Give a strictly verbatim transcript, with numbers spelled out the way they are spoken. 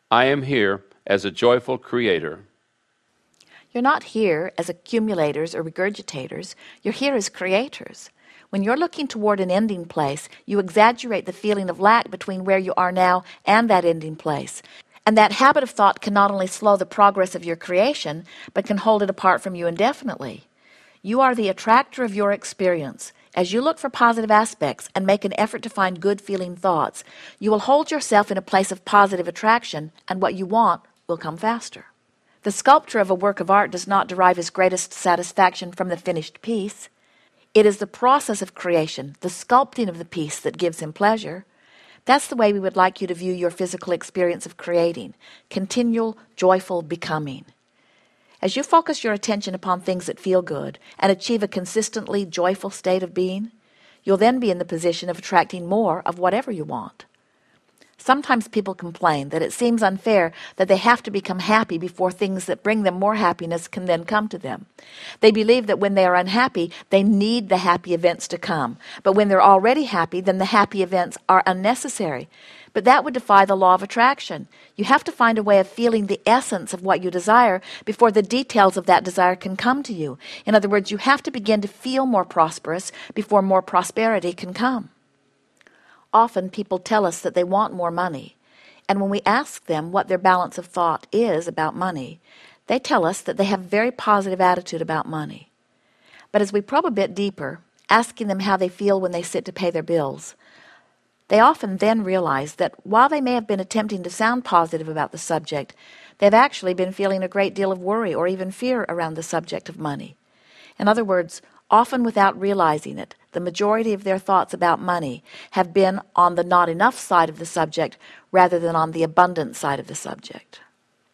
I am here as a joyful creator. You're not here as accumulators or regurgitators. You're here as creators. When you're looking toward an ending place, you exaggerate the feeling of lack between where you are now and that ending place. And that habit of thought can not only slow the progress of your creation, but can hold it apart from you indefinitely. You are the attractor of your experience. As you look for positive aspects and make an effort to find good-feeling thoughts, you will hold yourself in a place of positive attraction, and what you want will come faster. The sculptor of a work of art does not derive his greatest satisfaction from the finished piece. It is the process of creation, the sculpting of the piece, that gives him pleasure. That's the way we would like you to view your physical experience of creating, continual, joyful becoming. As you focus your attention upon things that feel good and achieve a consistently joyful state of being, you'll then be in the position of attracting more of whatever you want. Sometimes people complain that it seems unfair that they have to become happy before things that bring them more happiness can then come to them. They believe that when they are unhappy, they need the happy events to come. But when they're already happy, then the happy events are unnecessary. But that would defy the law of attraction. You have to find a way of feeling the essence of what you desire before the details of that desire can come to you. In other words, you have to begin to feel more prosperous before more prosperity can come. Often people tell us that they want more money, and when we ask them what their balance of thought is about money, they tell us that they have a very positive attitude about money. But as we probe a bit deeper, asking them how they feel when they sit to pay their bills, they often then realize that while they may have been attempting to sound positive about the subject, they've actually been feeling a great deal of worry or even fear around the subject of money. In other words, often without realizing it, the majority of their thoughts about money have been on the not enough side of the subject rather than on the abundant side of the subject.